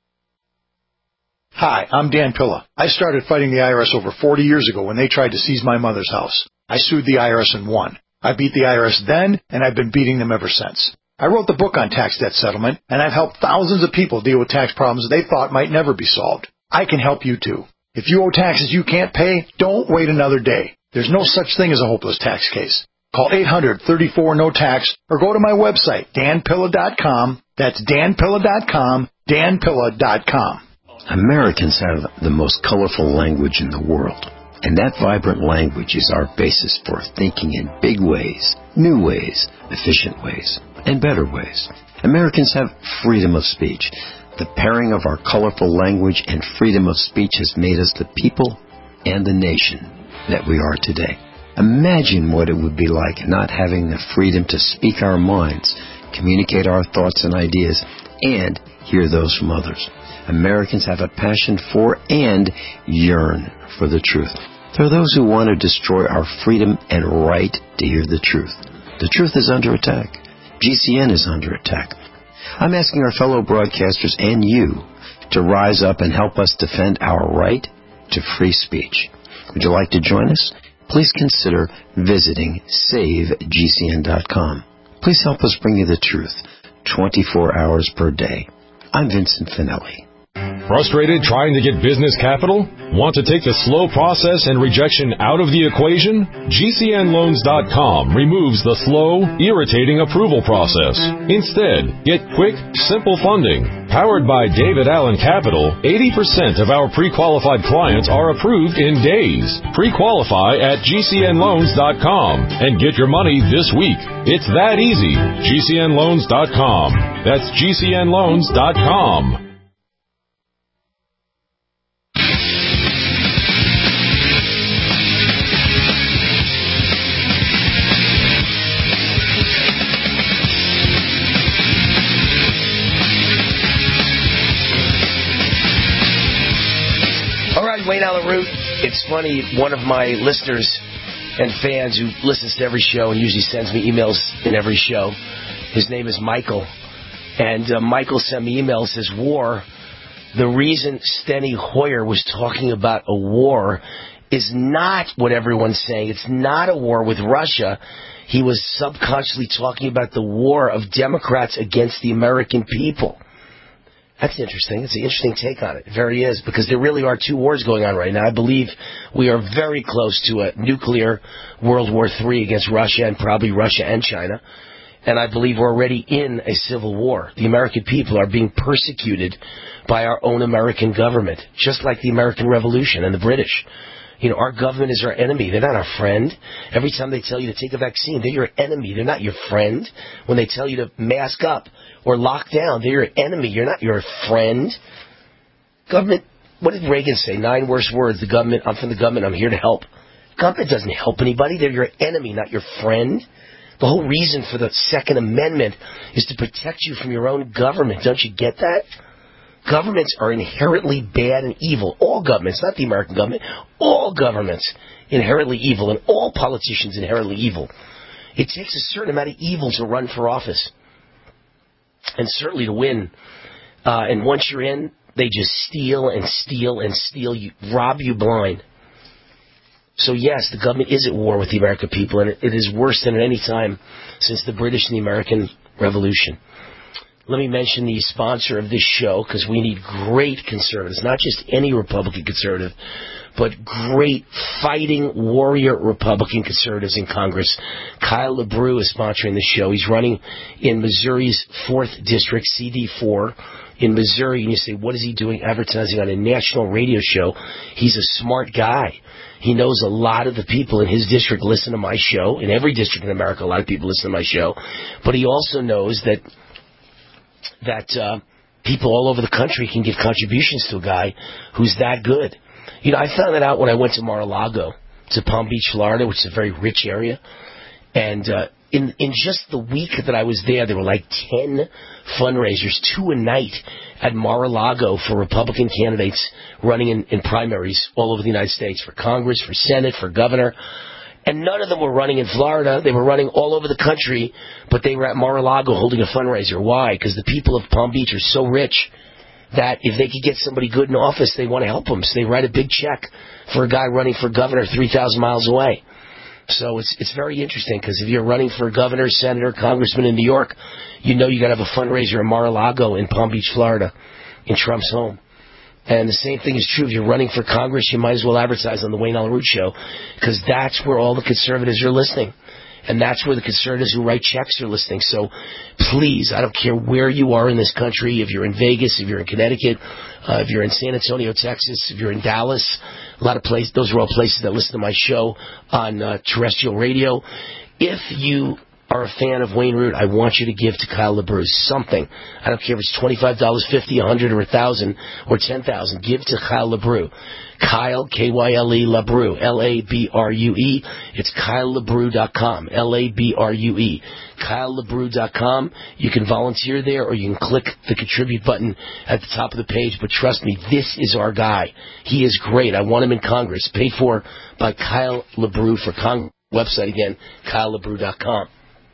Hi, I'm Dan Pilla. I started fighting the I R S over forty years ago when they tried to seize my mother's house. I sued the I R S and won. I beat the I R S then, and I've been beating them ever since. I wrote the book on tax debt settlement, and I've helped thousands of people deal with tax problems they thought might never be solved. I can help you too. If you owe taxes you can't pay, don't wait another day. There's no such thing as a hopeless tax case. Call eight hundred, thirty-four, no tax or go to my website, dan pilla dot com. That's dan pilla dot com, dan pilla dot com. Americans have the most colorful language in the world, and that vibrant language is our basis for thinking in big ways, new ways, efficient ways, and better ways. Americans have freedom of speech. The pairing of our colorful language and freedom of speech has made us the people and the nation that we are today. Imagine what it would be like not having the freedom to speak our minds, communicate our thoughts and ideas, and hear those from others. Americans have a passion for and yearn for the truth. There are those who want to destroy our freedom and right to hear the truth. The truth is under attack. G C N is under attack. I'm asking our fellow broadcasters and you to rise up and help us defend our right to free speech. Would you like to join us? Please consider visiting save G C N dot com. Please help us bring you the truth twenty-four hours per day. I'm Vincent Finelli. Frustrated trying to get business capital? Want to take the slow process and rejection out of the equation? G C N loans dot com removes the slow, irritating approval process. Instead, get quick, simple funding. Powered by David Allen Capital, eighty percent of our pre-qualified clients are approved in days. Pre-qualify at G C N loans dot com and get your money this week. It's that easy. G C N loans dot com. That's G C N loans dot com. Wayne Allyn Root. It's funny, one of my listeners and fans who listens to every show and usually sends me emails in every show, his name is Michael. And uh, Michael sent me emails, says, war, the reason Steny Hoyer was talking about a war is not what everyone's saying. It's not a war with Russia. He was subconsciously talking about the war of Democrats against the American people. That's interesting. It's an interesting take on it. It very is, because there really are two wars going on right now. I believe we are very close to a nuclear World War Three against Russia, and probably Russia and China. And I believe we're already in a civil war. The American people are being persecuted by our own American government, just like the American Revolution and the British. You know, our government is our enemy. They're not our friend. Every time they tell you to take a vaccine, they're your enemy. They're not your friend. When they tell you to mask up or lock down, they're your enemy. You're not your friend. Government, what did Reagan say? Nine worse words. The government, I'm from the government, I'm here to help. Government doesn't help anybody. They're your enemy, not your friend. The whole reason for the Second Amendment is to protect you from your own government. Don't you get that? Governments are inherently bad and evil. All governments, not the American government, all governments inherently evil, and all politicians inherently evil. It takes a certain amount of evil to run for office, and certainly to win. Uh, and once you're in, they just steal and steal and steal you, rob you blind. So yes, the government is at war with the American people, and it is worse than at any time since the British and the American Revolution. Let me mention the sponsor of this show, because we need great conservatives, not just any Republican conservative, but great fighting warrior Republican conservatives in Congress. Kyle LeBrew is sponsoring the show. He's running in Missouri's fourth District, C D four, in Missouri. And you say, what is he doing advertising on a national radio show? He's a smart guy. He knows a lot of the people in his district listen to my show. In every district in America, a lot of people listen to my show. But he also knows that that uh, people all over the country can give contributions to a guy who's that good. You know, I found that out when I went to Mar-a-Lago, to Palm Beach, Florida, which is a very rich area. And uh, in in just the week that I was there, there were like ten fundraisers, two a night at Mar-a-Lago for Republican candidates running in, in primaries all over the United States, for Congress, for Senate, for governor. And none of them were running in Florida. They were running all over the country, but they were at Mar-a-Lago holding a fundraiser. Why? Because the people of Palm Beach are so rich that if they could get somebody good in office, they want to help them. So they write a big check for a guy running for governor three thousand miles away. So it's it's very interesting because if you're running for governor, senator, congressman in New York, you know you got to have a fundraiser in Mar-a-Lago in Palm Beach, Florida, in Trump's home. And the same thing is true if you're running for Congress. You might as well advertise on the Wayne Allyn Root Show because that's where all the conservatives are listening. And that's where the conservatives who write checks are listening. So please, I don't care where you are in this country, if you're in Vegas, if you're in Connecticut, uh, if you're in San Antonio, Texas, if you're in Dallas, a lot of places, those are all places that listen to my show on uh, terrestrial radio. If you are a fan of Wayne Root, I want you to give to Kyle LeBrew something. I don't care if it's twenty-five dollars, fifty dollars, one hundred dollars, or one thousand dollars, or ten thousand dollars. Give to Kyle LeBrew. Kyle, K Y L E, LeBrew, L A B R U E. It's Kyle LeBrew dot com, L A B R U E. Kyle LeBrew dot com. You can volunteer there, or you can click the contribute button at the top of the page. But trust me, this is our guy. He is great. I want him in Congress. Paid for by Kyle LeBrew for Congress. Website again, Kyle LeBrew dot com.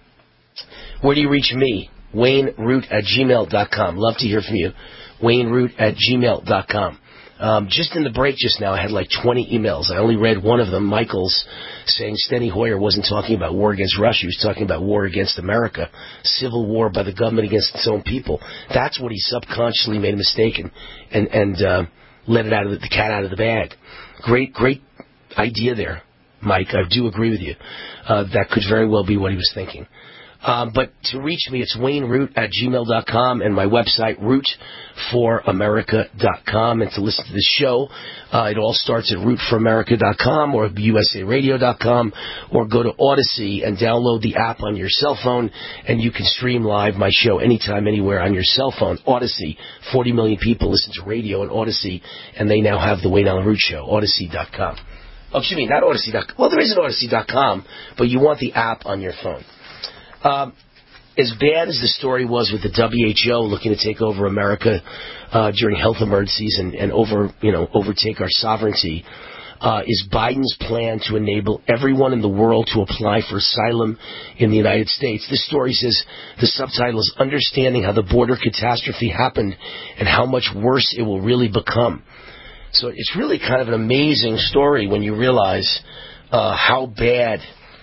Where do you reach me? Wayne Root at gmail dot com. Love to hear from you. Wayne Root at gmail dot com. Um, just in the break just now, I had like twenty emails. I only read one of them, Michael's, saying Steny Hoyer wasn't talking about war against Russia. He was talking about war against America, civil war by the government against its own people. That's what he subconsciously made a mistake and and, and uh, let it out of the, the cat out of the bag. Great, great idea there, Mike. I do agree with you. Uh, that could very well be what he was thinking. Um, but to reach me, it's Wayne Root at gmail dot com and my website, root for america dot com. And to listen to the show, uh, it all starts at root for america dot com or U S A radio dot com, or go to Odyssey and download the app on your cell phone, and you can stream live my show anytime, anywhere on your cell phone. Odyssey, forty million people listen to radio on Odyssey, and they now have the Wayne Allyn Root Show, odyssey dot com. Oh, excuse me, not odyssey dot com. Well, there is an odyssey dot com, but you want the app on your phone. Um, as bad as the story was with the W H O looking to take over America uh, during health emergencies and, and over, you know, overtake our sovereignty, uh, is Biden's plan to enable everyone in the world to apply for asylum in the United States. This story says, the subtitle is Understanding How the Border Catastrophe Happened and How Much Worse It Will Really Become. So it's really kind of an amazing story when you realize uh, how bad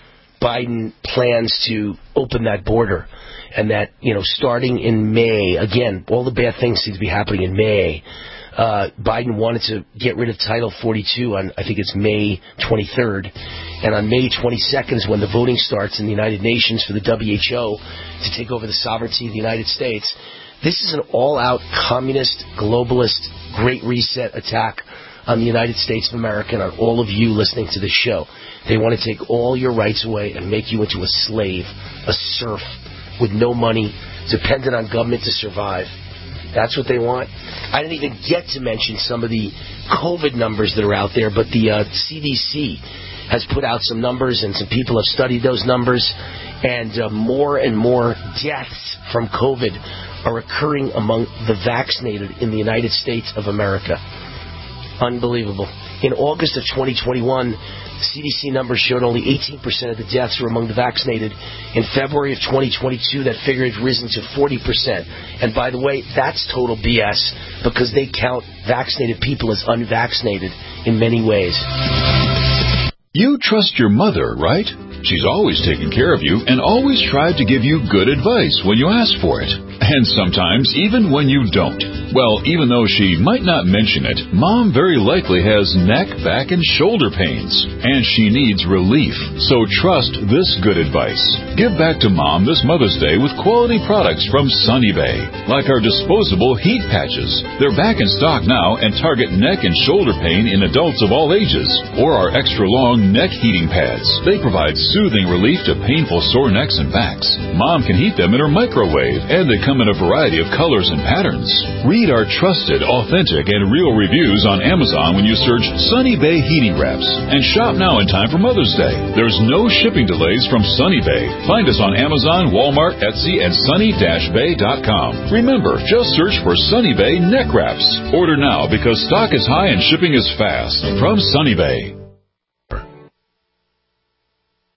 Biden plans to open that border, and that, you know, starting in May, again, all the bad things seem to be happening in May. Uh, Biden wanted to get rid of Title forty-two on, I think it's May twenty-third, and on May twenty-second is when the voting starts in the United Nations for the W H O to take over the sovereignty of the United States. This is an all-out communist, globalist, Great Reset attack on the United States of America and on all of you listening to this show. They want to take all your rights away and make you into a slave, a serf, with no money, dependent on government to survive. That's what they want. I didn't even get to mention some of the COVID numbers that are out there, but the uh, C D C has put out some numbers, and some people have studied those numbers, and uh, more and more deaths from COVID are occurring among the vaccinated in the United States of America. Unbelievable. In August of twenty twenty-one, the C D C numbers showed only eighteen percent of the deaths were among the vaccinated. In February of twenty twenty-two, that figure had risen to forty percent. And by the way, that's total B S, because they count vaccinated people as unvaccinated in many ways. You trust your mother, right? She's always taken care of you and always tried to give you good advice when you ask for it. And sometimes even when you don't. Well, even though she might not mention it, Mom very likely has neck, back, and shoulder pains. And she needs relief. So trust this good advice. Give back to Mom this Mother's Day with quality products from Sunny Bay. Like our disposable heat patches. They're back in stock now and target neck and shoulder pain in adults of all ages. Or our extra long neck heating pads. They provide soothing relief to painful sore necks and backs. Mom can heat them in her microwave, and they come in a variety of colors and patterns. Read our trusted, authentic, and real reviews on Amazon when you search Sunny Bay Heating Wraps, and shop now in time for Mother's Day. There's no shipping delays from Sunny Bay. Find us on Amazon, Walmart, Etsy, and sunny dash bay dot com. Remember, just search for Sunny Bay Neck Wraps. Order now because stock is high and shipping is fast. From Sunny Bay.